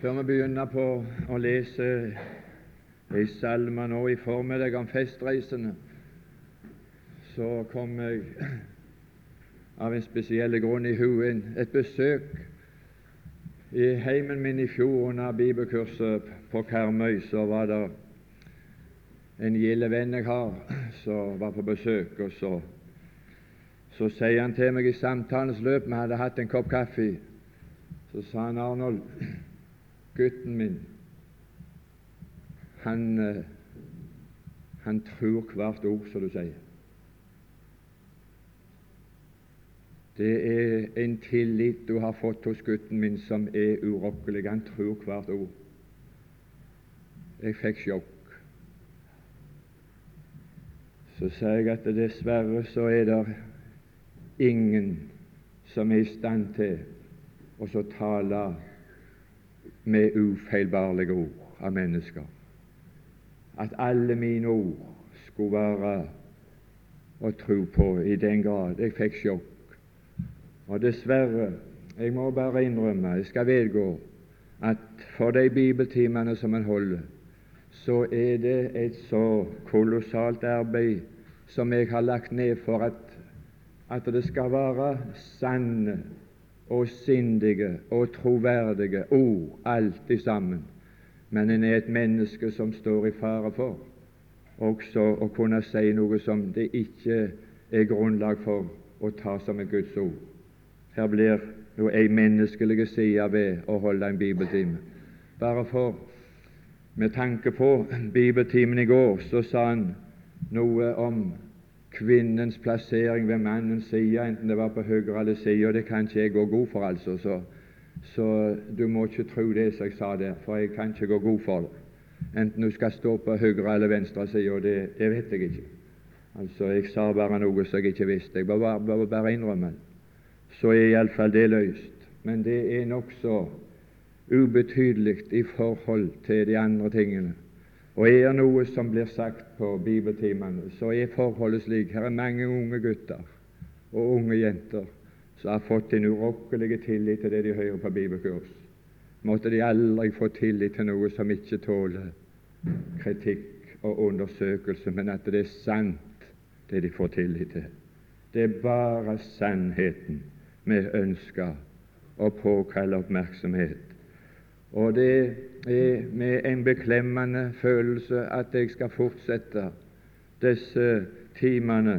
Før vi begynner på å lese i salmer nå i formiddag om festreisene, så kom jeg av en spesiell grunn i huen et besøk i heimen min i fjor under bibelkurset på Karmøy. Så var det en gilde venn jeg har som var på besøk, og så sier han til meg i samtalens løp, vi hadde hatt en kopp kaffe, så sa han: Arnold, gutten min, han tror hvert ord som du sier. Det er en tillit du har fått hos gutten min som er urokkelig. Han tror hvert ord. Jeg fikk sjokk. Så sier jeg at dessverre så er det ingen som er i stand til å så tale med ufeilbarlige ord av mennesker. At alle mine ord skulle være å tro på i den grad. Jeg fikk sjokk. Og dessverre, jeg må bare innrømme, jeg skal vedgå, at for de bibeltimene som en holder, så er det et så kolossalt arbeid som jeg har lagt ned for at det skal være sanne og sindige og troverdige ord, alt i sammen. Men en er et menneske som står i fare for også å kunne si noe som det ikke er grunnlag for å ta som et Guds ord. Her blir jo ei menneskelig side ved å holde en bibeltime. Bare for, med tanke på bibeltimen i går, så sa han noe om kvinnens plassering ved mannens side, enten det var på høyre eller side, og det kan ikke jeg gå god for, altså. Så du må ikke tro det som jeg sa der, for jeg kan ikke gå god for det. Enten du skal stå på høyre eller venstre side, og det vet jeg ikke. Altså, jeg sa bare noe som jeg ikke visste. Jeg bare innrømme det. Så er iallfall det løst. Men det er nokså ubetydelig i forhold til de andre tingene. Og er det noe som blir sagt på bibeltimene, så er forholdet slik. Her er mange unge gutter og unge jenter som har fått en urokkelig tillit til det de hører på bibelkurs. Måtte de aldri få tillit til noe som ikke tåler kritikk og undersøkelse, men at det er sant, det de får tillit til. Det er bare sannheten vi ønsker å påkalle oppmerksomhet. Og det er med en beklemmende følelse at jeg skal fortsette disse timene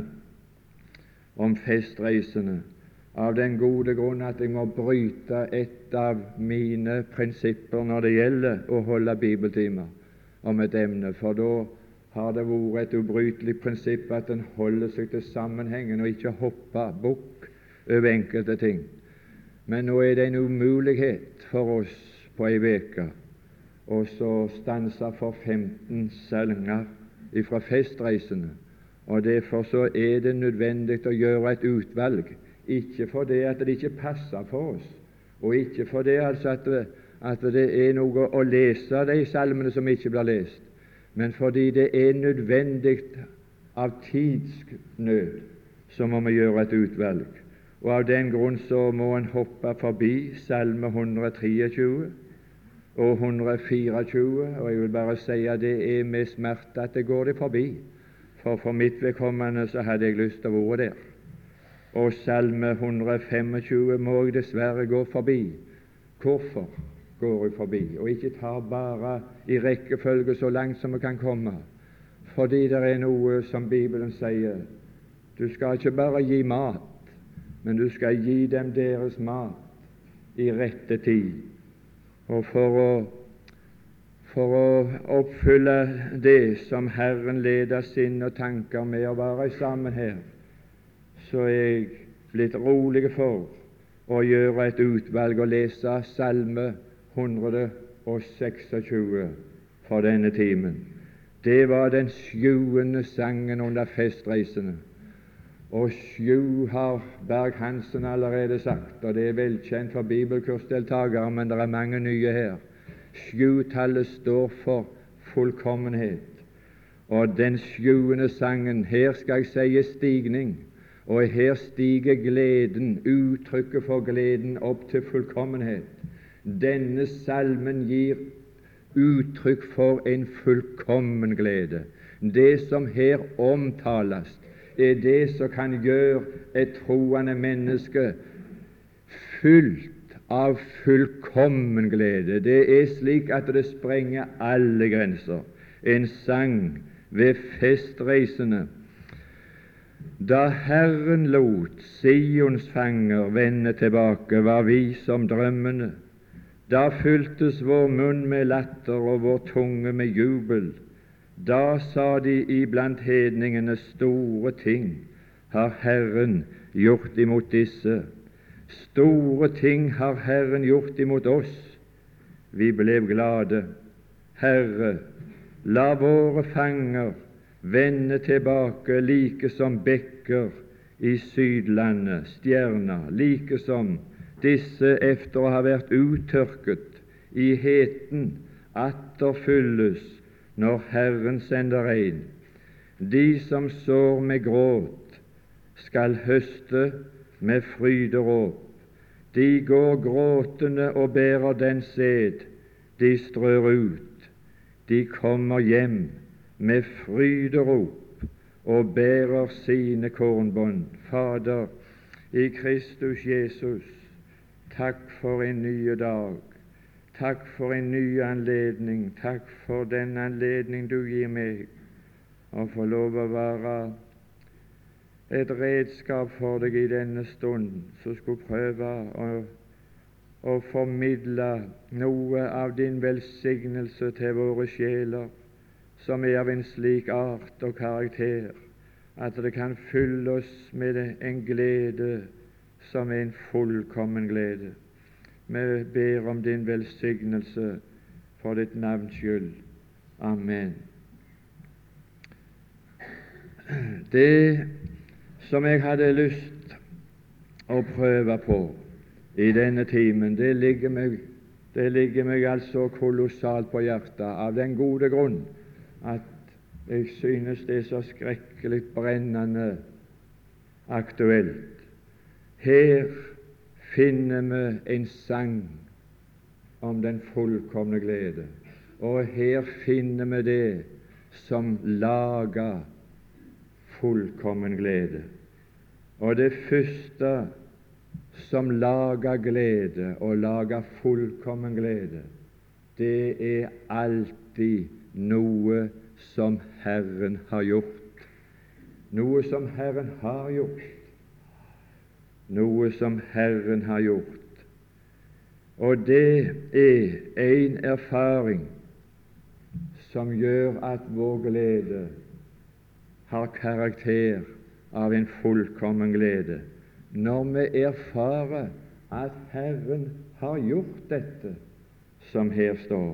om festreisene, av den gode grunn at jeg må bryte et av mine prinsipper når det gjelder å holde bibeltimer om et emne, for da har det vært et ubrytelig prinsipp at en holder seg til sammenhengen og ikke hopper bukk over enkelte ting. Men nå er det en umulighet for oss på ei uke og så stanse for 15 sanger ifra festreisene, og derfor så er det nødvendig å gjøre et utvalg, ikke for det at det ikke passer for oss, og ikke for det altså at det er noe å lese de salmene som ikke blir lest, men fordi det er nødvendig av tidsnød, så må vi gjøre et utvalg. Og av den grunn så må en hoppe forbi salme 123 og 124, og jeg vil bare si at det er med smerte at det går det forbi, for mitt vedkommende så hadde jeg lyst til å være der. Og salme 125 må jeg dessverre gå forbi. Hvorfor går jeg forbi, og ikke tar bare i rekkefølge så langt som vi kan komme? Fordi det er noe som Bibelen sier. Du skal ikke bare gi mat, men du skal gi dem deres mat i rette tid. Og for å oppfylle det som Herren leder sinn og tanker med å være sammen her, så er jeg blitt rolig for å gjøre et utvalg og lese salme 126 for denne timen. Det var den 7. sangen under festreisene. Og 7 har Berg-Hansen allerede sagt, og det er velkjent for bibelkursdeltakere, men det er mange nye her. 7-tallet står for fullkommenhet. Og den 7. sangen, her skal jeg si stigning, og her stiger gleden, uttrykket for gleden, opp til fullkommenhet. Denne salmen gir uttrykk for en fullkommen glede. Det som her omtales, det som kan gjøre et troende menneske fylt av fullkommen glede. Det slik at det sprenger alle grenser. En sang ved festreisene: da Herren lot Sions fanger vende tilbake, var vi som drømmende. Da fylltes vår munn med latter og vår tunge med jubel. Da sa de iblant hedningene, store ting har Herren gjort imot disse. Store ting har Herren gjort imot oss. Vi ble glade. Herre, la våre fanger vende tilbake, like som bekker i Sydlandet, stjerna, like som disse efter å ha vært uttørket i heten, atter fylles når Herren sender regn. De som sår med gråt, skal høste med fryderåp. De går gråtende og bærer den sæd de strør ut. De kommer hjem med fryderop og bærer sine kornbånd. Fader, i Kristus Jesus, takk for en ny dag. Takk for en ny anledning. Takk for den anledning du gir meg å få lov å være et redskap for deg i denne stund, som skulle prøve å formidle noe av din velsignelse til våre sjeler, som er av en slik art og karakter at det kan fylle oss med en glede som er en fullkommen glede. Vi ber om din velsignelse for ditt navns skyld. Amen. Det som jeg hadde lyst å prøve på i denne timen, det ligger meg altså kolossalt på hjertet, av den gode grunn at jeg synes det er så skrekkelig brennende aktuelt. Her finner vi en sang om den fullkomne glede, og her finner vi det som lager fullkommen glede. Og det første som lager glede og lager fullkommen glede, det er alltid noe som Herren har gjort. Noe som Herren har gjort. Noe som Herren har gjort. Og det er en erfaring som gjør at vår glede har karakter av en fullkommen glede, når vi erfarer at Herren har gjort dette som her står.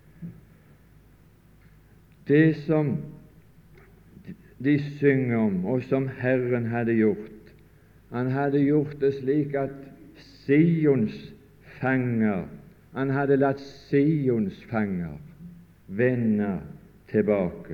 Det som de synger om, og som Herren hadde gjort, han hadde gjort det slik at Sions fanger, han hadde latt Sions fanger vende tilbake.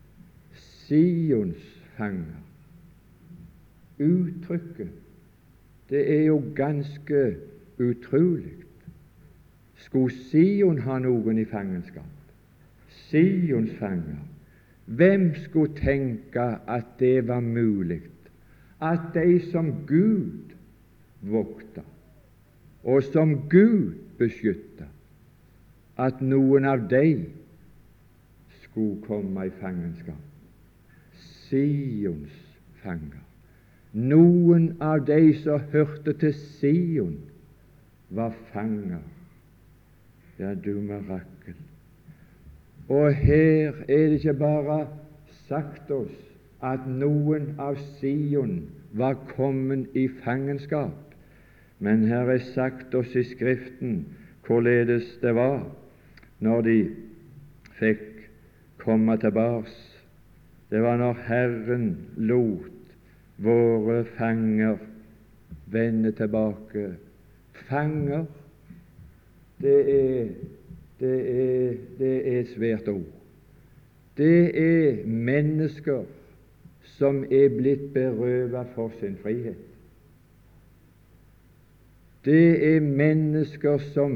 Sions fanger. Uttrykket, det er jo ganske utrolig. Skulle Sion ha noen i fangenskap? Sions fanger. Hvem skulle tenke at det var mulig, at de som Gud vokta, og som Gud beskytta, at noen av dem skulle komme i fangenskap? Sions fanger. Noen av de som hørte til Sion, var fanger. Ja, du mirakel. Og her er det ikke bare sagt oss at noen av Sion var kommet i fangenskap, men her er sagt oss i Skriften hvorledes det var når de fikk komme tilbake. Det var når Herren lot våre fanger vende tilbake. Fanger, det er et svært ord. Det er mennesker som er blitt berøvet for sin frihet. Det er mennesker som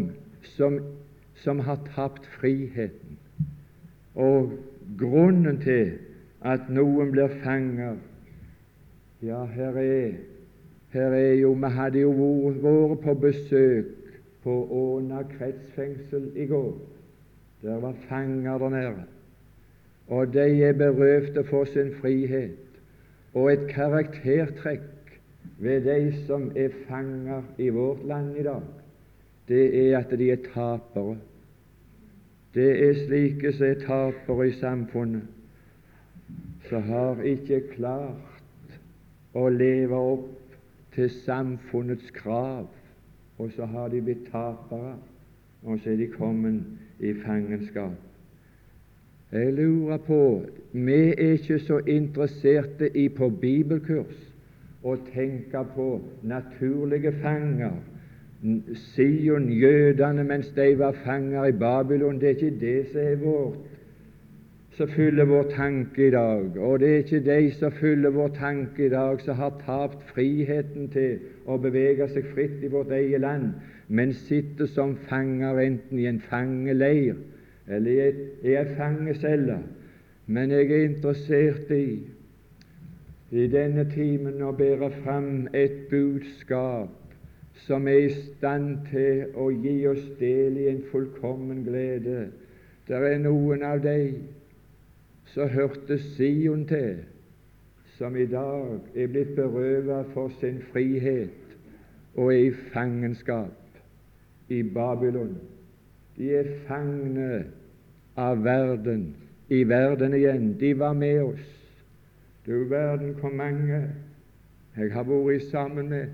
som har tapt friheten. Og grunnen til at noen blir fanger, ja, her er jo, vi hadde jo vært på besøk på Åna kretsfengsel i går. Der var fanger der nede, og de er berøvde for sin frihet. Og et karaktertrekk ved de som er fanger i vårt land i dag, det er at de er tapere. Det er slike som er tapere i samfunnet, som har ikke klart å leve opp til samfunnets krav, og så har de blitt tapere, og så er de kommet i fangenskap. Jeg lurer på, vi er ikke så interesserte i på bibelkurs å tenke på naturlige fanger, Sion, jødene mens de var fanger i Babylon. Det er ikke det som er vårt, som fyller vår tanke i dag, og det er ikke de som fyller vår tanke i dag, som har tapt friheten til å bevege seg fritt i vårt eget land, men sitter som fanger enten i en fangeleir eller i en fangecelle. Men jeg er interessert i denne timen å bære fram et budskap som er i stand til å gi oss del i en fullkommen glede. Det er noen av de som hørte Sion til, som i dag er blitt berøvet for sin frihet og er i fangenskap i Babylon. De er fangne av verden, i verden igjen. De var med oss. Du verden hvor mange jeg har vært sammen med.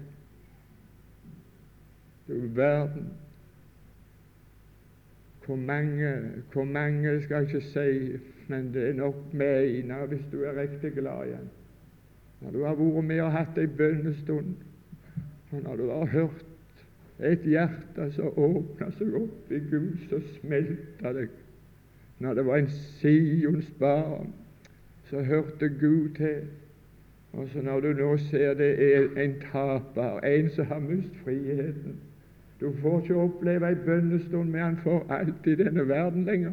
Du verden hvor mange skal jeg ikke si, men det er nok med en hvis du er riktig glad igjen. Når du har vært med og hatt en bønnestund, og når du har hørt et hjerte som åpner seg opp i Gud, så smelter det. Når det var en Sions barn, så hørte Gud til. Og så når du nå ser det er en taper, en som har mist friheten. Du får ikke oppleve en bønnestund med han for alt i denne verden lenger.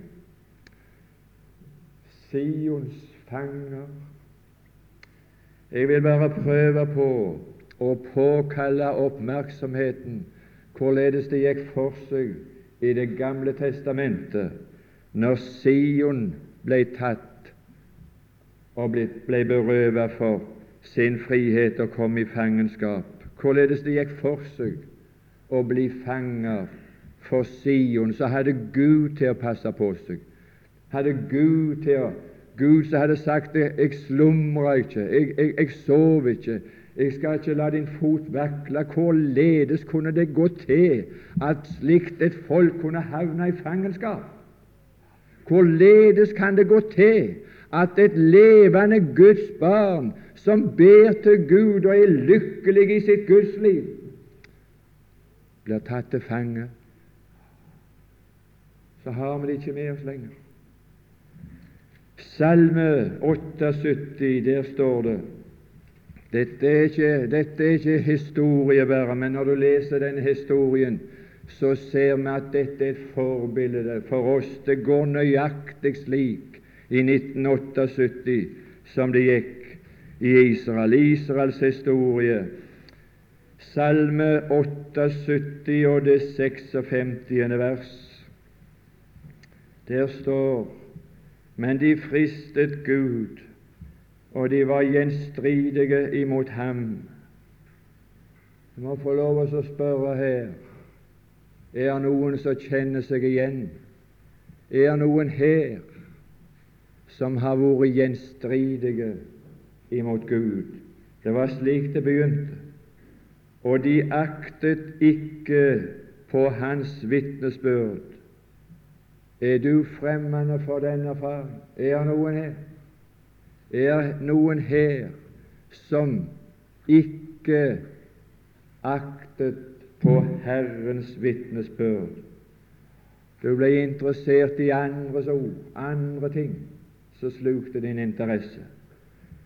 Sions fanger. Jeg vil bare prøve på å påkalle oppmerksomheten hvorledes det gikk for seg i Det gamle testamentet når Sion ble tatt og ble berøvet for sin frihet og kom i fangenskap. Hvorledes det gikk for seg å bli fanger for Sion, så hadde Gud til å passe på seg. Hadde Gud som hadde sagt det, jeg slumrer ikke, jeg sover ikke, jeg skal ikke la din fot vakle. Hvorledes kunne det gå til at slikt et folk kunne havne i fangenskap? Hvorledes kan det gå til at et levende Guds barn som ber til Gud og er lykkelig i sitt gudsliv, blir tatt til fange? Så har vi det ikke med oss lenger. Salme 78, der står det, dette er ikke historie bare, men når du leser denne historien, så ser vi at dette er et forbilde for oss. Det går nøyaktig slik i 1978 som det gikk i Israels historie. Salme 78 og det 56. vers. Der står: men de fristet Gud, og de var gjenstridige imot ham. Jeg må få lov å spørre her, er det noen som kjenner seg igjen? Er det noen her som har vært gjenstridige imot Gud? Det var slik det begynte. Og de aktet ikke på hans vitnesbyrd. Er du fremmede for denne far? Er det noen her? Er det noen her som ikke aktet på Herrens vitnesbyrd? Du ble interessert i andres ord, andre ting, så slukte din interesse.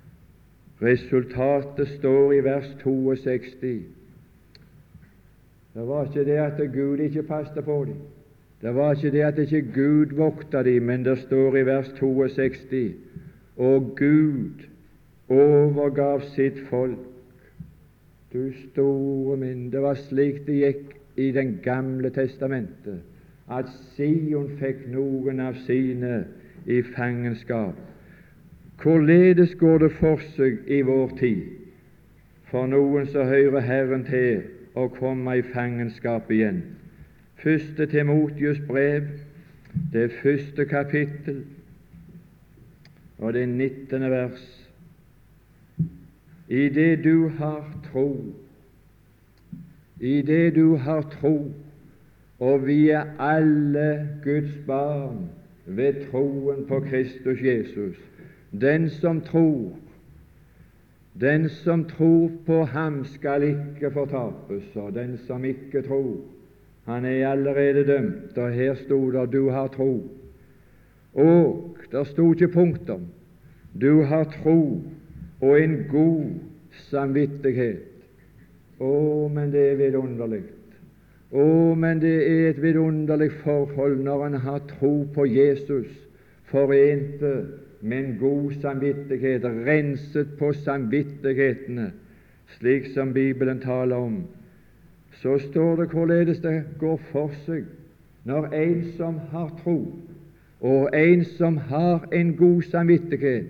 Resultatet står i vers 62. Det var ikke det at Gud ikke passet på dem. Det var ikke det at ikke Gud vokta dem, men det står i vers 62: og Gud overgav sitt folk. Du store min, det var slik det gikk i Den gamle testamentet, at Sion fikk noen av sine i fangenskap. Hvorledes går det for seg i vår tid for noen som hører Herren til, å komme i fangenskap igjen? Første Timotius brev, det 1. kapittel og det 19. vers. I det du har tro, og vi er alle Guds barn ved troen på Kristus Jesus. Den som tror på ham skal ikke fortapes, og den som ikke tror, han er allerede dømt. Og her stod det: du har tro. Og der stod ikke punktum. Du har tro og en god samvittighet. Men det er vidunderlig. Men det er et vidunderlig forhold når en har tro på Jesus, forente med en god samvittighet, renset på samvittighetene, slik som Bibelen taler om. Så står det hvorledes det går for seg når en som har tro, og en som har en god samvittighet.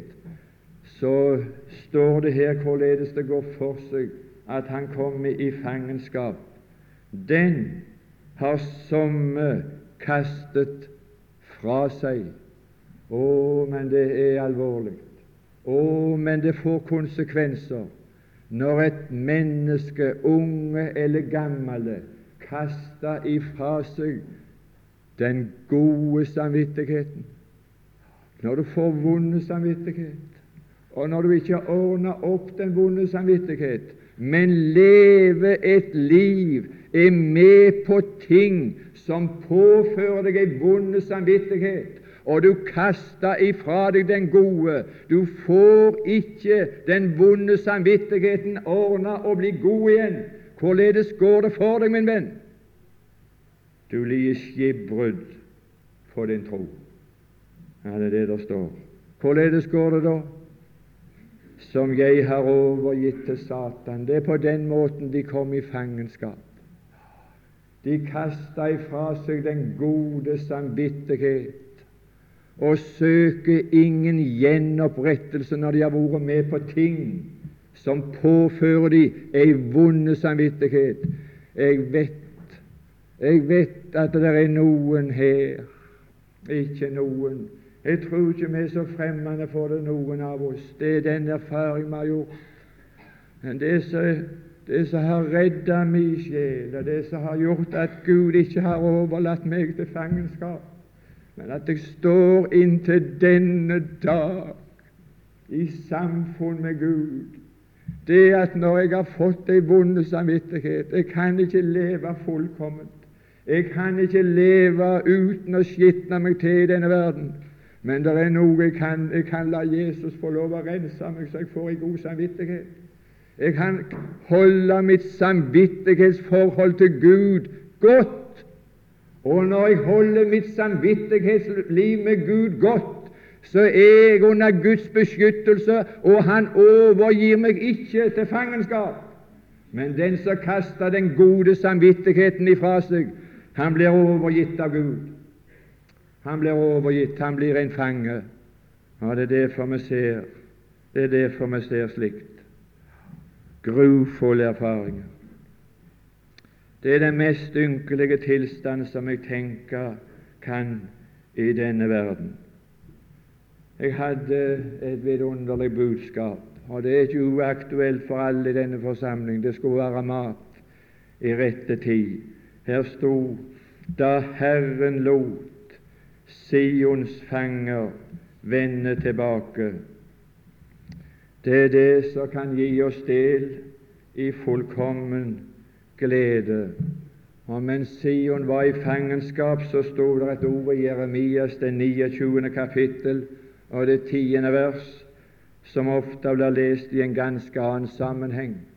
Så står det her hvorledes det går for seg at han kommer i fangenskap. Den har somme kastet fra seg. Men det er alvorlig. Men det får konsekvenser når et menneske, unge eller gamle, kaster ifra seg den gode samvittigheten. Når du får vonde samvittighet, og når du ikke ordner opp den vonde samvittighet, men lever et liv, er med på ting som påfører deg en vond samvittighet, og du kaster ifra deg den gode. Du får ikke den vonde samvittigheten ordna og bli god igjen. Hvorledes går det for deg, min venn? Du lider skipbrudd på din tro. Ja, det er det der står. Hvorledes går det da? Som jeg har overgitt til Satan. Det er på den måten de kom i fangenskap. De kastet ifra seg den gode samvittighet og søker ingen gjenopprettelse når de har vært med på ting som påfører dem en vond samvittighet. Jeg vet at det er noen her, ikke noen. Jeg tror ikke vi er så fremmede for det, noen av oss. Det er den erfaring vi har gjort. Men det som har reddet min sjel, og det som har gjort at Gud ikke har overlatt meg til fangenskap, men at jeg står inntil denne dag i samfunn med Gud, det at når jeg har fått en vond samvittighet, jeg kan ikke leve fullkomment, jeg kan ikke leve uten å skitne meg til i denne verden, men det er noe jeg kan la Jesus få lov å rense meg, så jeg får en god samvittighet. Jeg kan holde mitt samvittighetsforhold til Gud godt. Og når jeg holder mitt samvittighetsliv med Gud godt, så er jeg under Guds beskyttelse, og Han overgir meg ikke til fangenskap. Men den som kaster den gode samvittigheten ifra seg, han blir overgitt av Gud. Han blir overgitt, han blir en fange. Ja, det er derfor vi ser slikt. Grufulle erfaringer. Det er den mest ynkelige tilstand som jeg tenker kan i denne verden. Jeg hadde et vidunderlig budskap, og det er ikke uaktuelt for alle i denne forsamling. Det skulle være mat i rette tid. Her sto: da Herren lot Sions fanger vende tilbake. Det er det som kan gi oss del i fullkommen glede. Og mens Sion var i fangenskap, så stod det et ord i Jeremias, det 29. kapittel og det 10. vers, som ofte blir lest i en ganske annen sammenheng.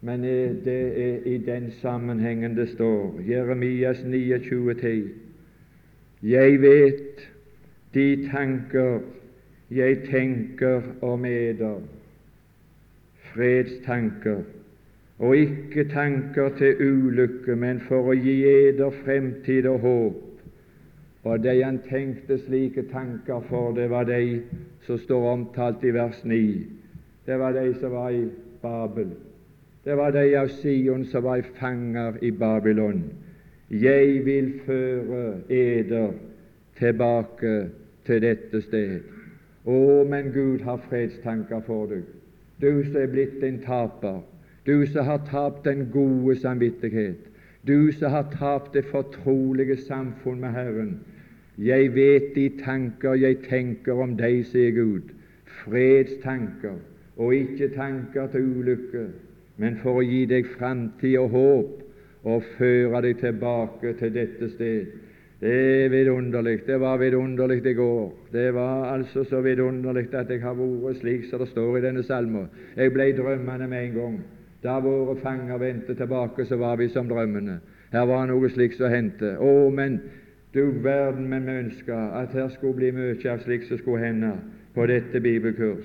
men det er i den sammenhengen det står, Jeremias 29:10. Jeg vet de tanker jeg tenker om eder, fredstanker, og ikke tanker til ulykke, men for å gi eder fremtid og håp. Og de han tenkte slike tanker for, det var de som står omtalt i vers 9. Det var de som var i Babel. Det var de av Sion som var fanger i Babylon. Jeg vil føre eder tilbake til dette sted. Å, men Gud har fredstanker for deg, du som er blitt en taper, du som har tapt den gode samvittighet, du som har tapt det fortrolige samfunn med Herren. Jeg vet de tanker jeg tenker om deg, sier Gud, fredstanker, og ikke tanker til ulykke, men for å gi deg framtid og håp, og føre deg tilbake til dette sted. Det er vidunderlig. Det var vidunderlig i går. Det var altså så vidunderlig at jeg har vært slik som det står i denne salmen. Jeg ble drømmende med en gang. Da våre fanger vendte tilbake, så var vi som drømmene. Her var noe slik som hendte. Å, men du verden, men vi ønska at her skulle bli mye av slik som skulle hende på dette bibelkurs.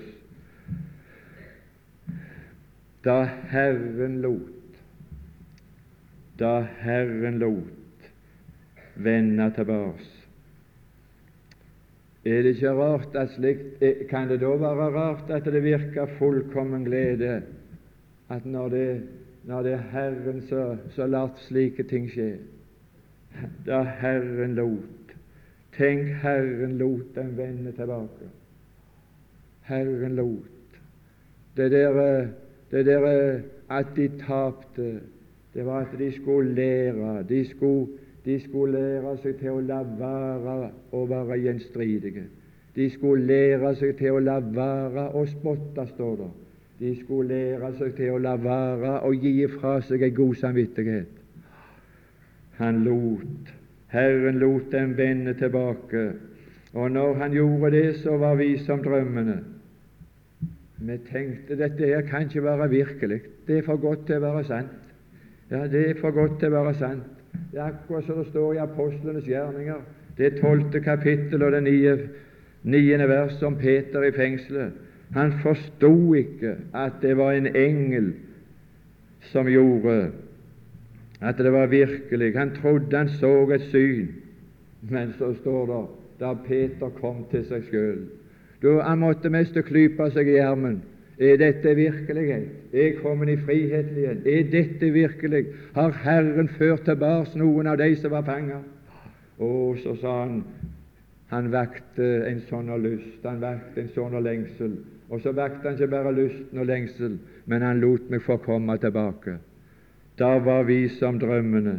Da Herren lot vende tilbake. Er det ikke rart at slikt, kan det da være rart at det virker fullkommen glede, at når det er Herren så lar slike ting skje? Da Herren lot, tenk, Herren lot dem vende tilbake. Herren lot. Det der at de tapte, det var at de skulle lære. De skulle lære seg til å la være å være gjenstridige. De skulle lære seg til å la være å spotte, står det. De skulle lære seg til å la være å gi fra seg en god samvittighet. Herren lot dem vende tilbake, og når han gjorde det, så var vi som drømmene. Vi tenkte, dette her kan ikke være virkelig. Det er for godt til å være sant. Ja, det er for godt til å være sant. Det er akkurat som det står i Apostlenes gjerninger, det 12. kapittel og det 9. vers om Peter i fengselet. Han forstod ikke at det var en engel som gjorde at det var virkelig. Han trodde han så et syn, men så står det, da Peter kom til seg selv, da han måtte mest klype seg i armen. Er dette virkelighet? Er jeg kommet i frihet igjen? Er dette virkelig? Har Herren ført tilbake noen av de som var fanger? Og så sa han vakte en sånn lyst, han vakte en sånn lengsel. Og så vakte han ikke bare lysten og lengsel, men han lot meg få komme tilbake. Da var vi som drømmene.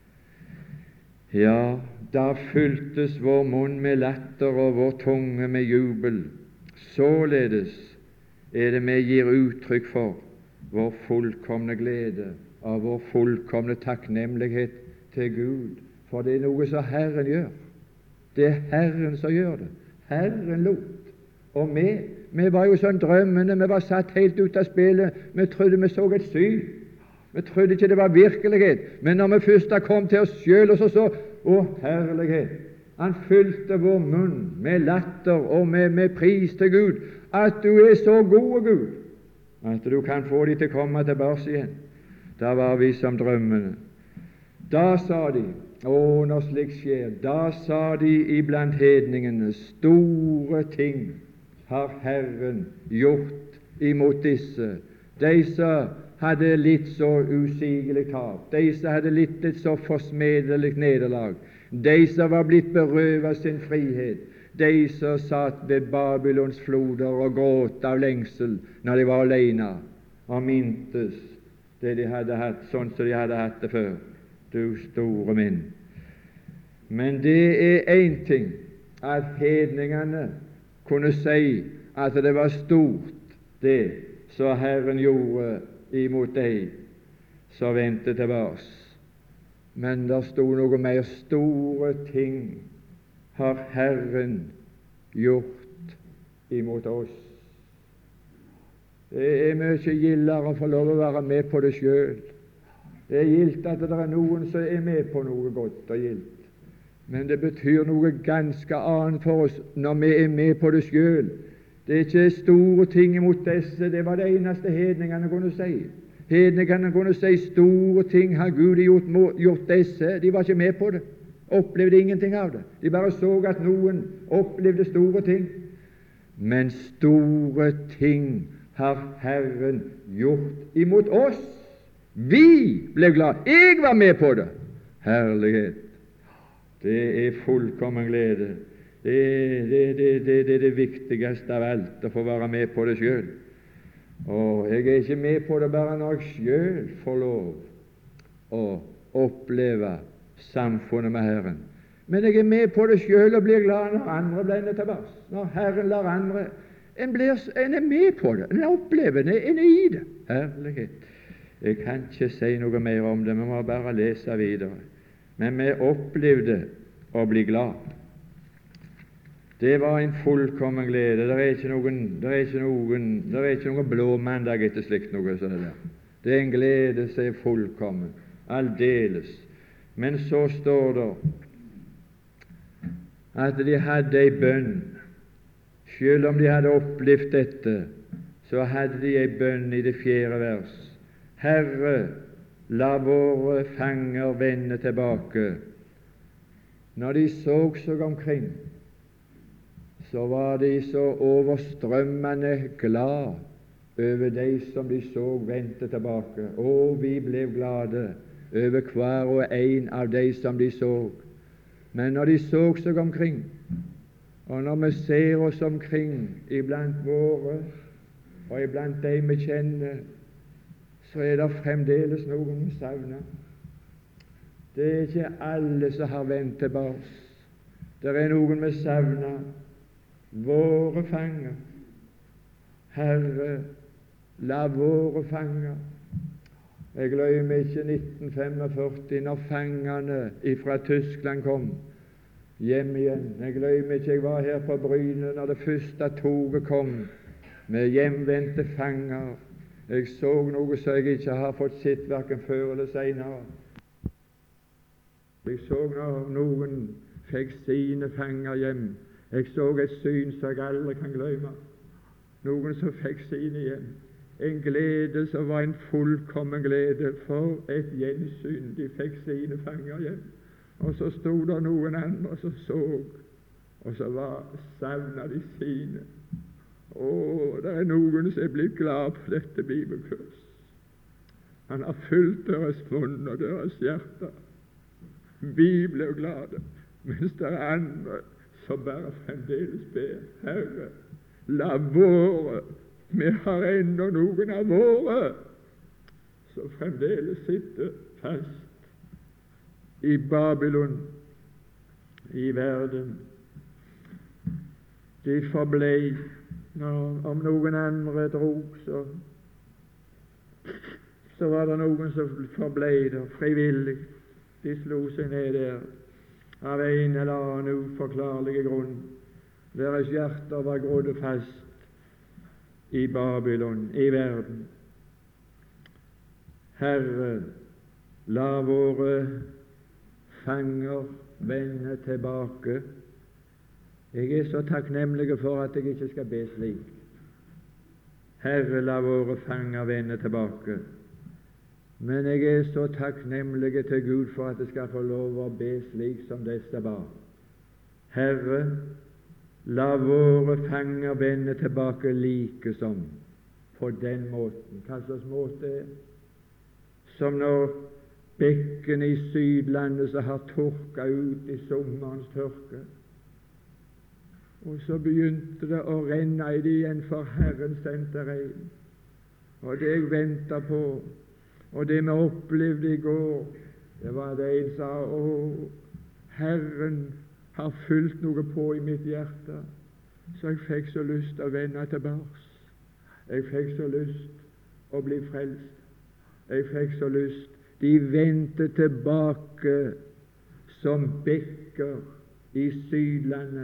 Ja, da fylltes vår munn med latter og vår tunge med jubel. Således er det vi gir uttrykk for vår fullkomne glede av vår fullkomne takknemlighet til Gud, for det er noe som Herren gjør. Det er Herren som gjør det. Herren lot. Og vi var jo sånn drømmende, vi var satt helt ut av spillet. Vi trodde vi så et syn. Vi trodde ikke det var virkelighet. Men når vi først kom til oss sjøl og så å, herlighet! Han fylte vår munn med latter og med pris til Gud, at du er så god, Gud, at du kan få dem til å komme tilbake igjen. Da var vi som drømmene. Da sa de, når slikt skjer, da sa de iblant hedningene, store ting har Herren gjort imot disse, de som hadde litt så usigelig tap, de som hadde litt et så forsmedelig nederlag, de som var blitt berøvet sin frihet, de som satt ved Babylons floder og gråt av lengsel når de var alene og mintes det de hadde hatt, sånn som de hadde hatt det før. Du store min. Men det er én ting at hedningene kunne si at det var stort, det som Herren gjorde imot deg som vendte tilbake. Men der stod noe mer. Store ting har Herren gjort imot oss. Det er mye gildere å få lov å være med på det sjøl. Det er gildt at det er noen som er med på noe godt og gildt, men det betyr noe ganske annet for oss når vi er med på det sjøl. Det er ikke store ting imot disse. Det var det eneste hedningene kunne si. Hedningene kunne si store ting har Gud gjort disse. De var ikke med på det, opplevde ingenting av det. De bare så at noen opplevde store ting. Men store ting har Herren gjort imot oss. Vi ble glad. Jeg var med på det. Herlighet! Det er fullkommen glede. Det er det viktigste av alt, å få være med på det sjøl. Og jeg er ikke med på det bare når jeg sjøl får lov å oppleve samfunnet med Herren, men jeg er med på det sjøl og blir glad når andre blir tilbake. Når Herren lar andre en er med på det, en opplever det, en er i det. Herlighet! Jeg kan ikke si noe mer om det, vi må bare lese videre. Men vi opplevde å bli glad. Det var en fullkommen glede. Det er ikke noen blåmandag etter slikt noe sånt der. Det er en glede som er fullkommen, aldeles. Men så står det at de hadde ei bønn. Selv om de hadde opplevd dette, så hadde de ei bønn i det 4. vers. Herre, la våre fanger vende tilbake. Når de så seg omkring, så var de så overstrømmende glad over de som de så vendte tilbake. Og vi ble glade over hver og en av de som de så. Men når de så seg omkring, og når vi ser oss omkring iblant våre og iblant de vi kjenner, så er det fremdeles noen vi savner. Det er ikke alle som har vendt tilbake. Det er noen vi savner. Våre fanger. Herre, la våre fanger. Jeg glemmer ikke 1945, når fangene fra Tyskland kom hjem igjen. Jeg glemmer ikke, jeg var her på Bryne når det første toget kom med hjemvendte fanger. Jeg så noe som jeg ikke har fått sett hverken før eller senere. Jeg så når noen fikk sine fanger hjem. Jeg så et syn som jeg aldri kan glemme. Noen som fikk sine hjem. En glede som var en fullkommen glede. For et gjensyn! De fikk sine fanger hjem. Og så sto det noen andre som så, og så savna de sine. Det er noen som er blitt glad på dette bibelkurs. Han har fylt deres munn og deres hjerte. Vi blir glade, mens det er andre som bare fremdeles ber. Herre, la våre, vi har ennå noen av våre som fremdeles sitter fast i Babylon, i verden. De forblei. Om noen andre drog, så var det noen som forblei der frivillig. De slo seg ned der av en eller annen uforklarlig grunn. Deres hjerter var grodd fast i Babylon, i verden. Herre, la våre fanger vende tilbake. Jeg er så takknemlig for at jeg ikke skal be slik. Herre, la våre fanger vende tilbake. Men jeg er så takknemlig til Gud for at jeg skal få lov å be slik som disse ba. Herre, la våre fanger vende tilbake like som på den måten. Hva slags måte er? Som når bekkene i Sydlandet som har tørka ut i sommerens tørke. Og så begynte det å renne i det igjen, for Herren sendte regn. Og det jeg ventet på, og det vi opplevde i går, det var det en sa: Herren har fylt noe på i mitt hjerte, så jeg fikk så lyst til å vende tilbake. Jeg fikk så lyst å bli frelst. Jeg fikk så lyst. De vendte tilbake som bekker i Sydlandet,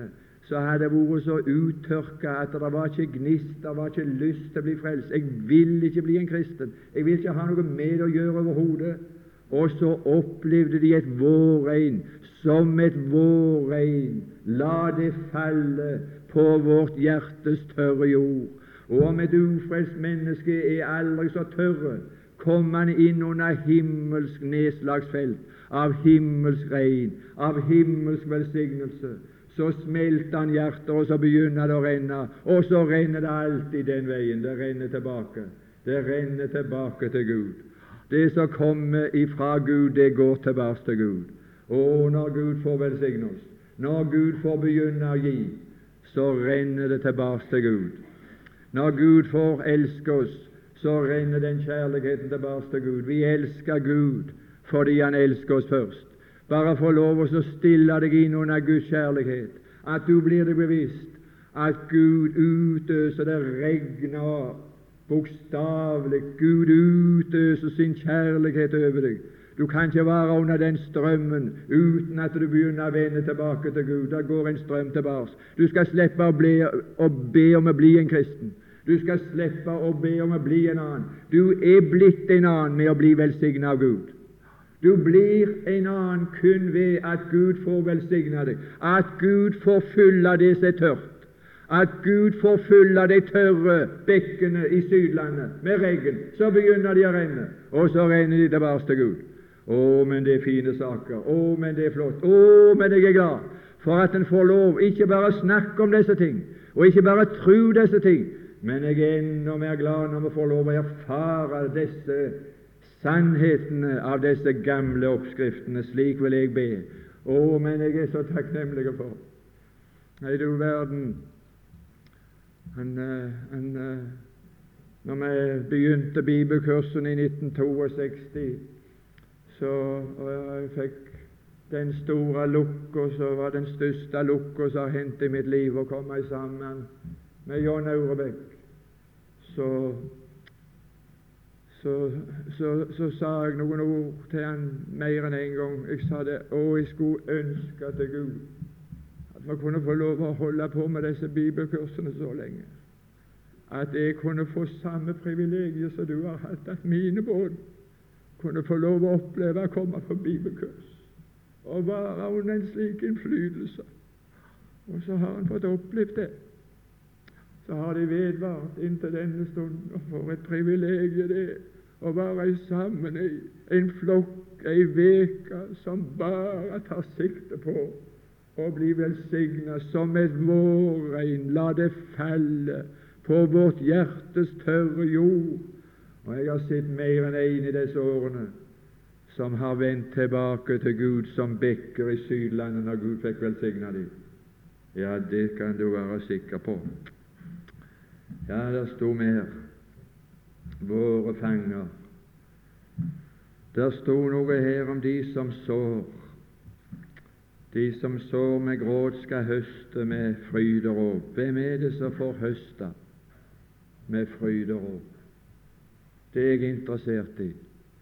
så hadde jeg vært så uttørka at det var ikke gnist, det var ikke lyst til å bli frelst. Jeg vil ikke bli en kristen. Jeg vil ikke ha noe med å gjøre overhodet. Og så opplevde de et vårregn, som et vårregn. La det falle på vårt hjertes tørre jord. Og om et ufrelst menneske er aldri så tørre, kommer han inn under himmelsk nedslagsfelt, av himmelsk regn, av himmelsk velsignelse. Så smelter han hjertet, og så begynner det å renne, og så renner det alltid den veien. Det renner tilbake. Det renner tilbake til Gud. Det som kommer ifra Gud, det går tilbake til Gud. Og når Gud får velsigne oss, når Gud får begynne å gi, så renner det tilbake til Gud. Når Gud får elske oss, så renner den kjærligheten tilbake til Gud. Vi elsker Gud fordi Han elsker oss først. Bare få lov å stille deg inn under Guds kjærlighet, at du blir deg bevisst at Gud utøser, det regner bokstavelig. Gud utøser sin kjærlighet over deg. Du kan ikke være under den strømmen uten at du begynner å vende tilbake til Gud. Der går en strøm tilbake. Du skal slippe å be om å bli en kristen. Du skal slippe å be om å bli en annen. Du er blitt en annen med å bli velsignet av Gud. Du blir en annen kun ved at Gud får velsigne deg, at Gud får fylle det som er tørt, at Gud får fylle de tørre bekkene i Sydlandet med regn. Så begynner de å renne, og så renner de tilbake til Gud. Å, men det er fine saker. Å, men det er flott. Å, men jeg er glad for at en får lov ikke bare å snakke om disse ting, og ikke bare tro disse ting, men jeg er enda mer glad når vi får lov å erfare disse sannhetene av disse gamle oppskriftene. Slik vil jeg be. Å, men jeg er så takknemlig for. Nei, du verden, når vi begynte bibelkursen i 1962, og jeg fikk den store lukka, som var den største lukka som har hendt i mitt liv, å komme sammen med John Aurebekk, så sa jeg noen ord til han mer enn en gang. Jeg sa det, jeg skulle ønske til Gud at vi kunne få lov å holde på med disse bibelkursene så lenge, at jeg kunne få samme privilegier som du har hatt, at mine barn kunne få lov å oppleve å komme på bibelkurs og være under en slik innflytelse. Og så har han fått opplevd det. Så har de vedvart inntil denne stunden, og for et privilegium det er å være sammen i en flokk, ei veke som bare tar sikte på å bli velsignet som et vårregn. La det falle på vårt hjertes tørre jord. Og jeg har sett mer enn en i disse årene som har vendt tilbake til Gud som bekker i Sydlandet når Gud fikk velsigna dem. Ja, det kan du være sikker på. Ja, der sto mer. Våre fanger. Der sto noe her om de som sår. De som sår med gråt skal høste med fryd og råp. Hvem er det som får høste med fryd og råp? Det er jeg interessert i.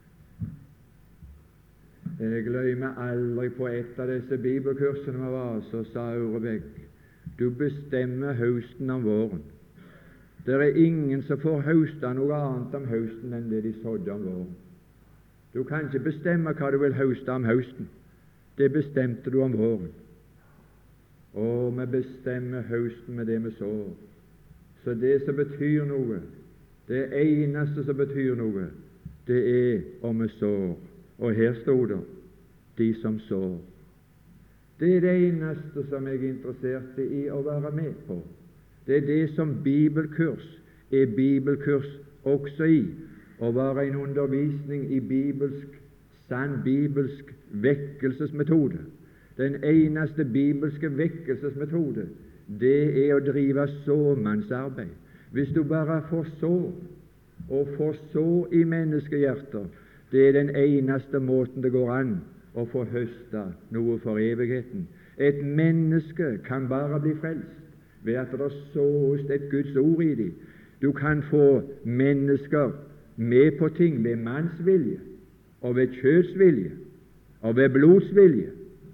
Jeg glemmer aldri på et av disse bibelkursene vi var, så sa Aurebekk, du bestemmer høsten om våren. Det er ingen som får høste noe annet om høsten enn det de sådde om våren. Du kan ikke bestemme hva du vil høste om høsten. Det bestemte du om våren. Og vi bestemmer høsten med det vi sår. Så det som betyr noe, det eneste som betyr noe, det er om vi sår. Og her stod det, de som sår. Det er det eneste som jeg er interessert i å være med på. Det er det som bibelkurs er bibelkurs også i, å være en undervisning i sann bibelsk vekkelsesmetode. Den eneste bibelske vekkelsesmetode, det er å drive såmannsarbeid. Hvis du bare får så, og får så i menneskehjerter, det er den eneste måten det går an å få høste noe for evigheten. Et menneske kan bare bli frelst ved at det sås et Guds ord i dem. Du kan få mennesker med på ting ved manns vilje, og ved kjøds vilje, og ved blods vilje.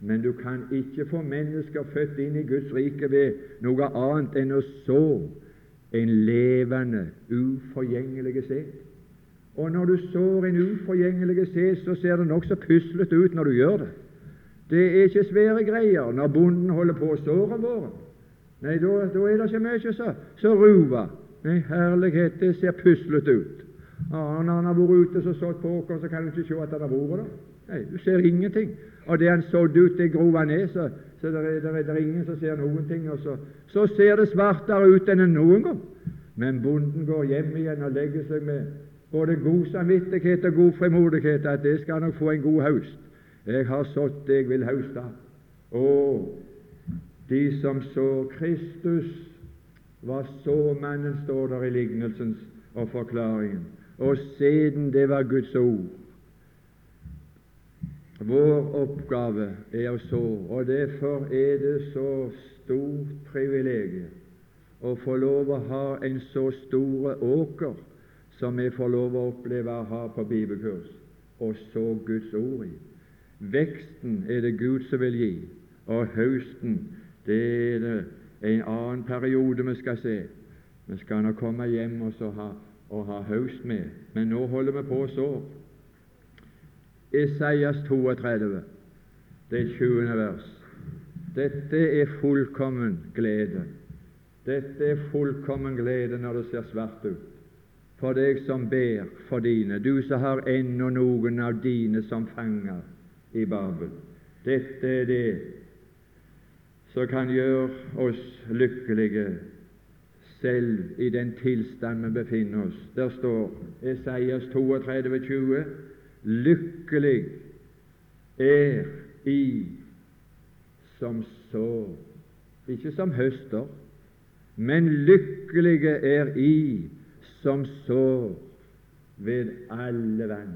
Men du kan ikke få mennesker født inn i Guds rike ved noe annet enn å så en levende, uforgjengelig sæd. Og når du sår en uforgjengelig sæd, så ser det nokså puslete ut når du gjør det. Det er ikke svære greier når bonden holder på å såre våren. Nei, da er det ikke mye så ruva. Nei, herlighet, det ser puslete ut. Når han har vært ute og sådd på åkeren, så kan du ikke se at han har vært der. Nei, du ser ingenting. Og det han sådde ut, det grov han ned, så det er ingen som ser noen ting. Og så ser det svartere ut enn noen gang. Men bonden går hjem igjen og legger seg med både god samvittighet og god frimodighet at det skal nok få en god høst. Jeg har sådd det jeg vil høste. Og de som så Kristus var såmannen, står der i lignelsens og forklaringen. Og sæden, det var Guds ord. Vår oppgave er å så, og derfor er det så stort privilegium å få lov å ha en så store åker som vi får lov å oppleve å ha på bibelkurs, og så Guds ord i. Veksten er det Gud som vil gi, og høsten, det er det en annen periode vi skal se. Vi skal nå komme hjem og ha høst med, men nå holder vi på å så. Esaias 32, det 20. vers. Dette er fullkommen glede. Dette er fullkommen glede når det ser svart ut. For deg som ber for dine, du som har ennå noen av dine som fanger i Babel. Dette er det som kan gjøre oss lykkelige selv i den tilstand vi befinner oss. Der står Esaias 32, 20. Lykkelig er i som sår, ikke som høster, men lykkelige er i som sår ved alle vann.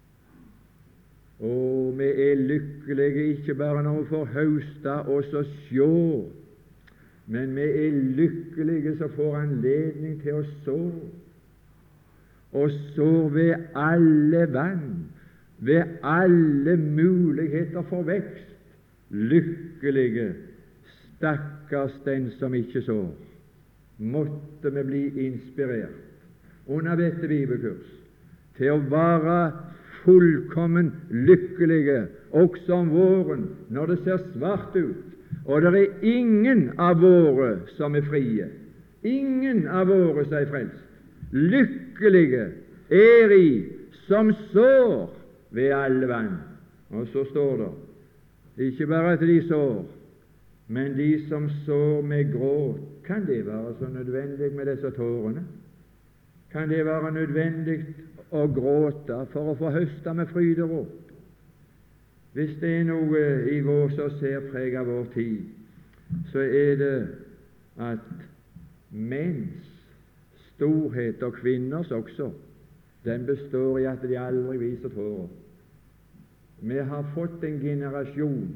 Og vi er lykkelige ikke bare når vi får høste og så sjå, men vi er lykkelige som får anledning til å så, og sår ved alle vann, ved alle muligheter for vekst. Lykkelige, stakkars den som ikke sår. Måtte vi bli inspirert under dette bibelkurs til å være fullkommen lykkelige også om våren når det ser svart ut, og det er ingen av våre som er frie, ingen av våre som er frelst. Lykkelige er i som sår ved alle vann. Og så står det ikke bare at de sår, men de som sår med gråt. Kan det være så nødvendig med disse tårene? Kan det være nødvendig å gråte for å få høste med fryd og råd? Hvis det er noe i vår som ser preg av vår tid, så er det at menns storhet, og kvinners også, den består i at de aldri viser tårer. Vi har fått en generasjon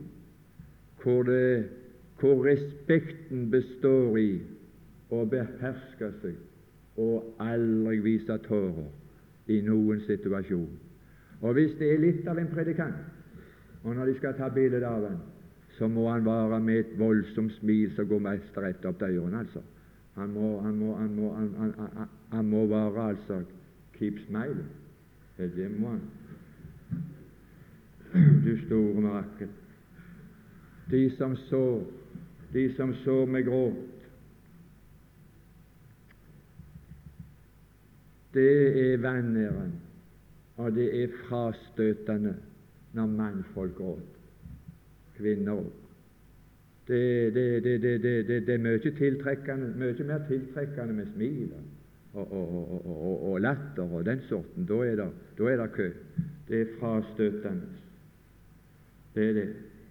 hvor respekten består i å beherske seg og aldri vise tårer i noen situasjon. Og hvis det er litt av en predikant, og når de skal ta bilde av han, så må han være med et voldsomt smil som går mest rett opp til ørene, altså. Han må være, altså, keep smiling. Det må han. Du store mirakel. De som sår med gråt, det er vanæren, og det er frastøtende når mannfolk gråter. Kvinner òg. Det er mye tiltrekkende, mye mer tiltrekkende med smil og latter og den sorten. Da er det kø. Det er frastøtende. Det er det.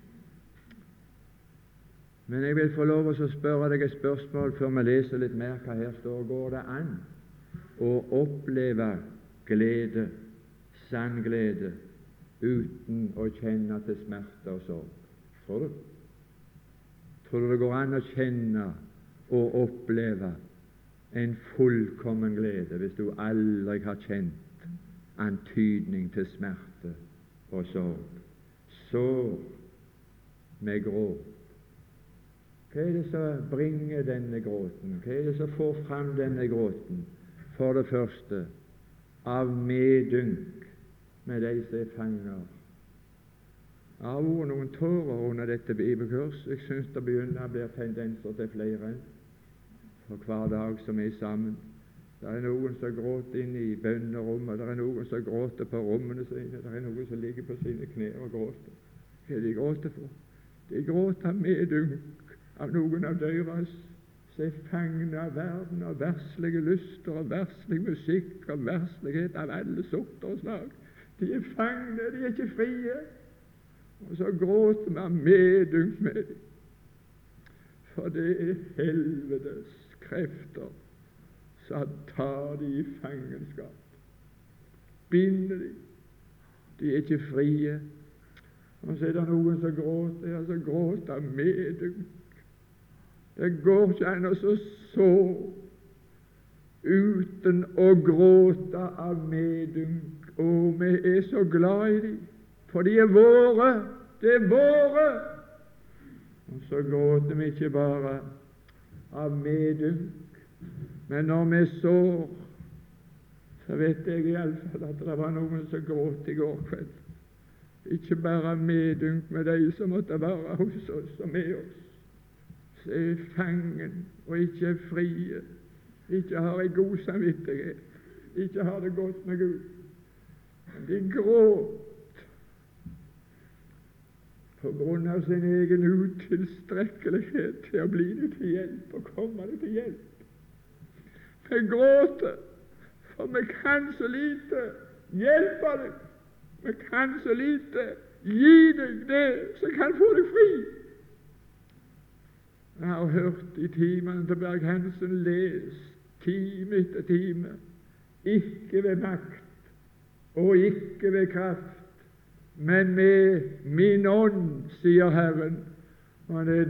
Men jeg vil få lov å spørre deg et spørsmål før vi leser litt mer hva her står. Går det an å oppleve glede, sann glede, uten å kjenne til smerte og sorg? Tror du? Tror du det går an å kjenne og oppleve en fullkommen glede hvis du aldri har kjent antydning til smerte og sorg? Så med gråt. Hva er det som bringer denne gråten? Hva er det som får fram denne gråten? For det første av medynk med de som er fanger. Det har vært noen tårer under dette bibelkurs. Jeg syns det begynner å bli tendenser til flere for hver dag som er sammen. Det er noen som gråter inne i bønnerommet, det er noen som gråter på rommene sine, det er noen som ligger på sine knær og gråter. Hva er de gråter for? De gråter medynk av noen av deres som er fanget av verden, av verslige lyster, av verslig musikk, av verslighet av alle sorter og slag. De er fanget, de er ikke frie. Og så gråter man medynk med dem. For det er helvetes krefter som tar de i fangenskap, binder de. De er ikke frie. Og så er det noen som gråter, som gråter medynk. Det går ikke an å så uten å gråte av medynk. Og vi er så glad i dem, for de er våre. Det er våre. Og så gråter vi ikke bare av medynk, men når vi sår, så vet jeg iallfall at det var noen som gråt i går kveld. Ikke bare av medynk med de som måtte være hos oss og med oss, som er fangen og ikke er frie, ikke har en god samvittighet, ikke har det godt med Gud. Men de gråt på grunn av sin egen utilstrekkelighet til å bli det til hjelp og komme det til hjelp. Vi gråter, for vi kan så lite hjelpe deg. Vi kan så lite gi deg det som kan få deg fri. Jeg har hørt i timene til Berg-Hansen lest time etter time, ikke ved makt og ikke ved kraft, men med min ånd, sier Herren. Og det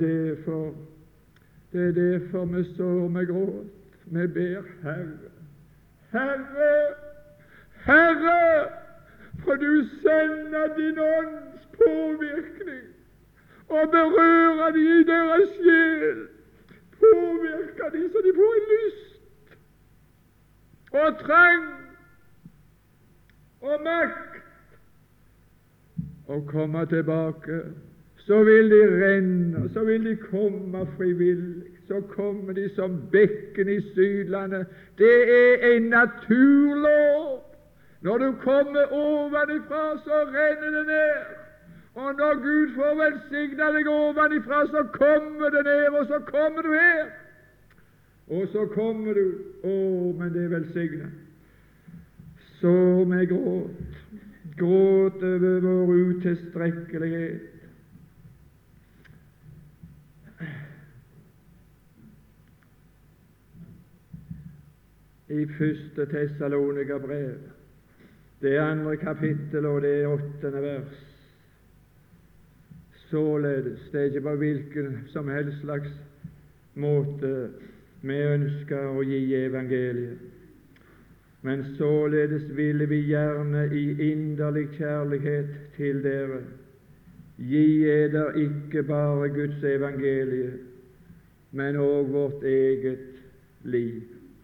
er derfor vi står med gråt. Vi ber Herre, Herre, Herre, for du sender din ånds påvirkning og berører de i deres sjel, påvirker de så de får en lyst og trang og makt og komme tilbake. Så vil de renne, så vil de komme frivillig, så kommer de som bekken i Sydlandet. Det er en naturlov. Når du kommer ovenifra, så renner det ned. Og når Gud får velsigna deg ovenifra, så kommer det ned, og så kommer du her. Og så kommer du. Men det er velsigna. Så med gråt over vår utilstrekkelighet. I 1. Tessalonika-brev, det 2. kapittel og det 8. vers. Således, det er ikke på hvilken som helst slags måte vi ønsker å gi evangeliet, men således ville vi gjerne i inderlig kjærlighet til dere gi eder ikke bare Guds evangelie, men også vårt eget liv.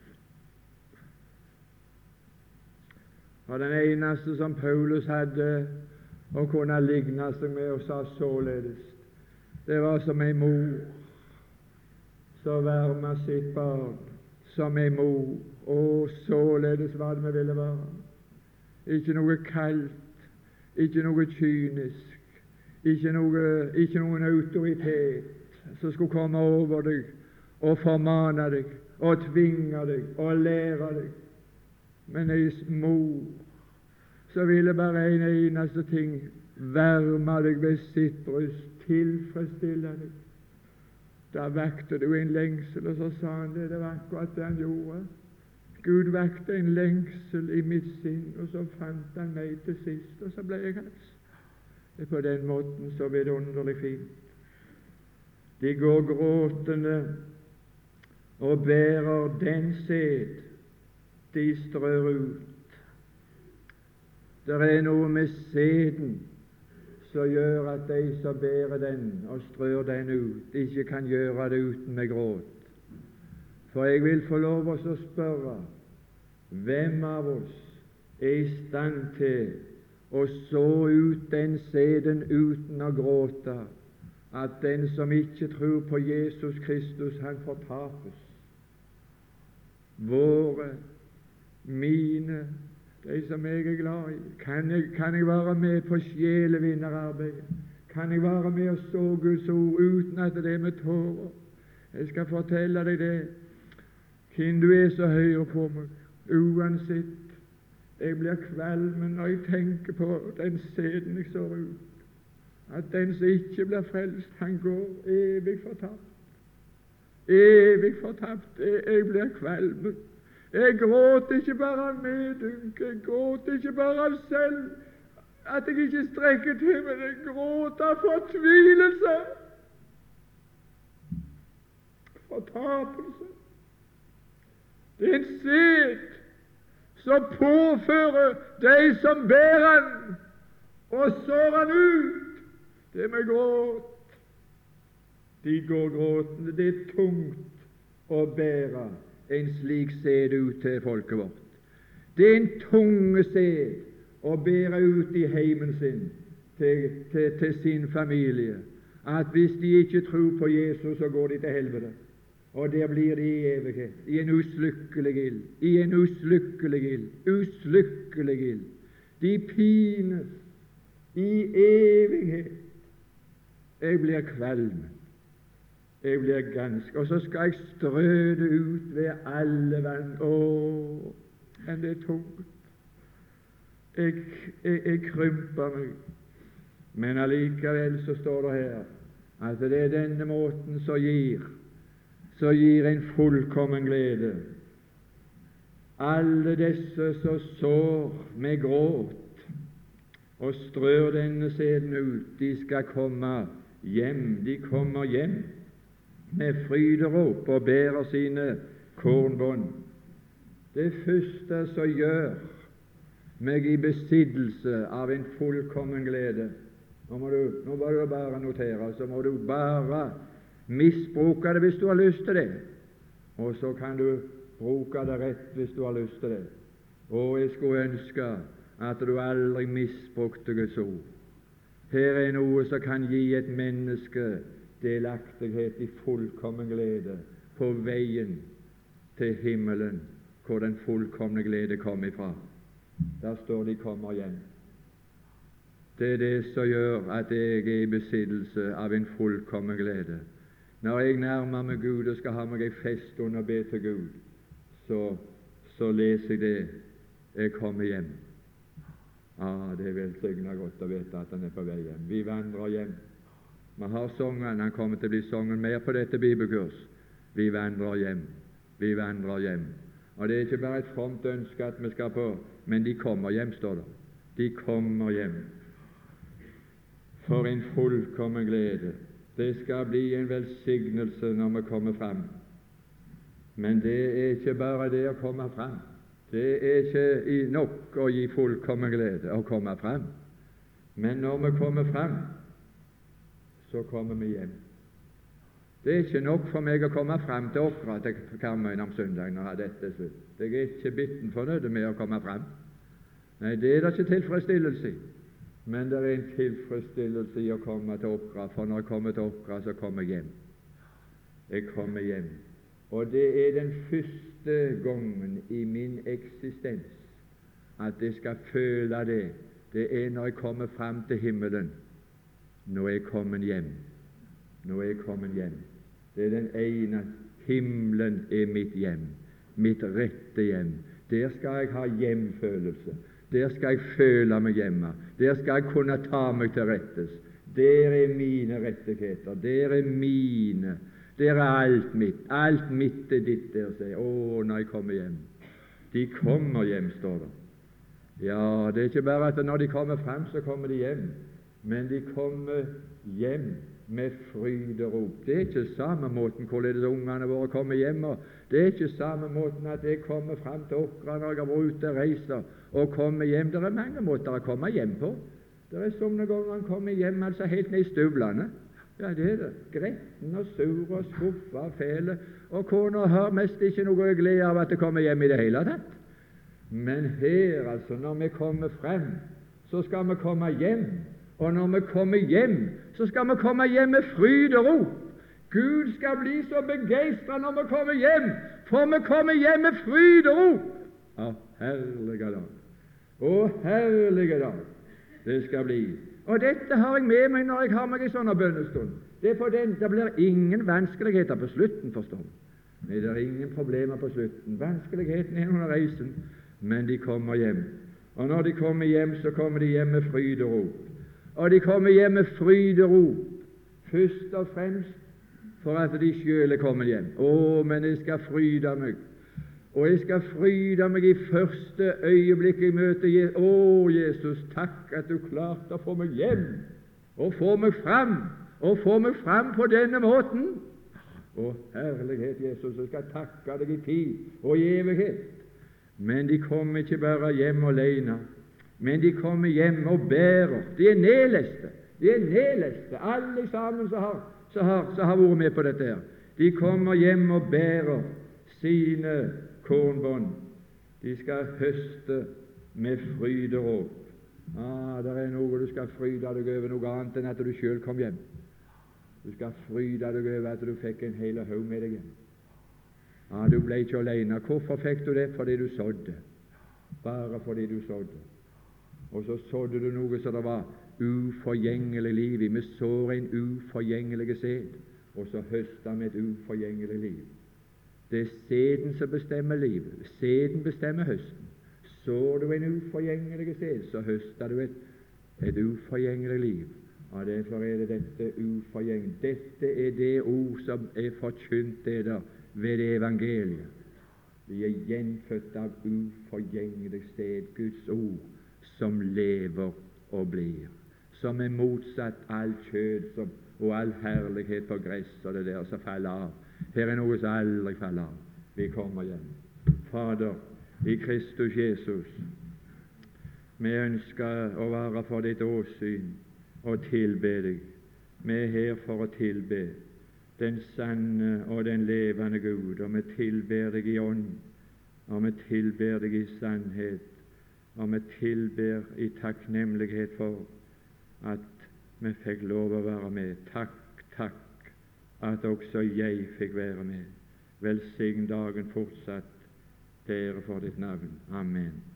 Og den eneste som Paulus hadde å kunne ligne seg med og sa således, det var som en mor som varmer sitt barn, som en mor. Og således var det vi ville være. Ikke noe kaldt, ikke noe kynisk, ikke noen autoritet som skulle komme over deg og formane deg og tvinge deg og lære deg. Men ei mor så ville bare en eneste ting: varme deg ved sitt bryst, tilfredsstille deg. Da vakte du en lengsel, og så sa han det var akkurat det han gjorde. Gud vakte en lengsel i mitt sinn, og så fant han meg til sist, og så ble jeg hans. Det er på den måten så vidunderlig fint. De går gråtende og bærer den sæd de strør ut. Det er noe med sæden som gjør at de som bærer den og strør den ut, ikke kan gjøre det uten med gråt. For jeg vil få lov å spørre, hvem av oss er i stand til å så ut den sæden uten å gråte, at den som ikke tror på Jesus Kristus, han fortapes? Våre, mine, de som jeg er glad i. Kan jeg være med på sjelevinnerarbeidet? Kan jeg være med og så Guds ord uten at det er med tårer? Jeg skal fortelle deg det, hvem du er som hører på meg. Uansett, jeg blir kvalmen når jeg tenker på den sæden jeg sår ut. At den som ikke blir frelst, han går evig fortapt. Evig fortapt. Jeg blir kvalmen. Jeg gråter ikke bare av medynk, jeg gråter ikke bare av selv at jeg ikke strekker til, men jeg gråter av fortvilelse, fortapelse. Det er en sæd som påfører de som bærer den, og sår den ut. Det med gråt. De går gråtende. Det er tungt å bære en slik sæd ut til folket vårt. Det er en tunge sæd å bære ut i heimen sin, til sin familie, at hvis de ikke tror på Jesus, så går de til helvete. Og der blir de i evighet, i en uslukkelig ild, i en uslukkelig ild, uslukkelig ild. De pines i evighet. Jeg blir kvalm. Jeg blir ganske, og så skal jeg strø det ut ved alle vann. Men det er tungt. Jeg krymper meg. Men allikevel så står det her at det er denne måten som gir en fullkommen glede. Alle disse som sår med gråt og strør denne sæden ut, de skal komme hjem. De kommer hjem med fryderop og bærer sine kornbånd. Det første som gjør meg i besittelse av en fullkommen glede, nå må du bare notere, så må du bare misbruke det hvis du har lyst til det, og så kan du bruke det rett hvis du har lyst til det. Og jeg skulle ønske at du aldri misbrukte Guds ord. Her er noe som kan gi et menneske delaktighet i fullkommen glede på veien til himmelen, hvor den fullkomne glede kom ifra. Der står de kommer hjem. Det er det som gjør at jeg er i besittelse av en fullkommen glede. Når jeg nærmer meg Gud og skal ha meg en feststund og be til Gud, så leser jeg det. Jeg kommer hjem. Det er velsignet godt å vite at han er på vei hjem. Vi vandrer hjem. Vi har sangen, han kommer til å bli sangen mer på dette bibelkurs. Vi vandrer hjem. Vi vandrer hjem. Og det er ikke bare et fromt ønske at vi skal på, men de kommer hjem, står det. De kommer hjem. For en fullkommen glede. Det skal bli en velsignelse når vi kommer fram. Men det er ikke bare det å komme fram. Det er ikke nok å gi fullkommen glede å komme fram. Men når vi kommer fram, så kommer vi hjem. Det er ikke nok for meg å komme fram til Åkra til Karmøy om søndagen og ha dette slutt. Jeg er ikke bitten fornøyd med å komme fram. Nei, det er det ikke tilfredsstillelse i. Men det er en tilfredsstillelse i å komme til Åkra, for når jeg kommer til Åkra, så kommer jeg hjem. Jeg kommer hjem. Og det er den første gangen i min eksistens at jeg skal føle det. Det er når jeg kommer fram til himmelen. Nå er jeg kommet hjem. Nå er jeg kommet hjem. Det er den ene. Himmelen er mitt hjem, mitt rette hjem. Der skal jeg ha hjemfølelse. Der skal jeg føle meg hjemme. Der skal jeg kunne ta meg til rettes. Der er mine rettigheter. Der er mine. Der er alt mitt. Alt mitt er ditt, der sier. Når jeg kommer hjem. De kommer hjem, står det. Ja, det er ikke bare at når de kommer frem, så kommer de hjem. Men de kommer hjem med fryderop. Det er ikke samme måten hvorledes ungene våre kommer hjem. Det er ikke samme måten at jeg kommer frem til Åkra når jeg har vært ute og reiser og kommer hjem. Det er mange måter å komme hjem på. Det er sånne ganger han kommer hjem altså helt ned i støvlene. Ja, det er det. Gretten og sur og skuffa og fæle. Og kona har mest ikke noe glede av at det kommer hjem i det hele tatt. Men her, altså, når vi kommer frem, så skal vi komme hjem. Og når vi kommer hjem, så skal vi komme hjem med fryd og ro. Gud skal bli så begeistret når vi kommer hjem, for vi kommer hjem med fryd og ro. Å, herlige dag! Å, herlige dag! Det skal bli. Og dette har jeg med meg når jeg har meg i sånne bønnestund. Det blir ingen vanskeligheter på slutten, forstår du. Nei, det er ingen problemer på slutten. Vanskeligheten er under reisen, men de kommer hjem. Og når de kommer hjem, så kommer de hjem med fryd og ro. Og de kommer hjem med fryd og ro, først og fremst for at de selv er kommet hjem. Å, men jeg skal fryde meg. Og jeg skal fryde meg i første øyeblikk jeg møter Jesus. Å, Jesus, takk at du klarte å få meg hjem, og få meg fram på denne måten. Å, herlighet, Jesus, jeg skal takke deg i tid og i evighet. Men de kommer ikke bare hjem alene, men de kommer hjem og bærer. De er nedleste, alle sammen som har vært med på dette her. De kommer hjem og bærer sine kornbånd. De skal høste med fryd og råp. Det er noe du skal fryde deg over, noe annet enn at du selv kom hjem. Du skal fryde deg over at du fikk en hel haug med deg hjem. Du ble ikke alene. Hvorfor fikk du det? Fordi du sådde. Bare fordi du sådde. Og så sådde du noe som det var uforgjengelig liv i. Vi sår en uforgjengelig sæd, og så høster vi et uforgjengelig liv. Det er sæden som bestemmer livet. Sæden bestemmer høsten. Sår du en uforgjengelig sæd, så høster du et uforgjengelig liv. Derfor er det dette uforgjengelig. Dette er det ord som er forkynt der ved det evangeliet. Vi er gjenfødt av uforgjengelig sæd, Guds ord, som lever og blir, som er motsatt all kjød og all herlighet på gress og det der som faller av. Her er noe som aldri faller av. Vi kommer hjem. Fader, i Kristus Jesus, vi ønsker å være for ditt åsyn og tilbe deg. Vi er her for å tilbe den sanne og den levende Gud, og vi tilber deg i ånd, og vi tilber deg i sannhet, og vi tilber i takknemlighet for at vi fikk lov å være med. Takk, at også jeg fikk være med. Velsign dagen fortsatt, til ære for ditt navn. Amen.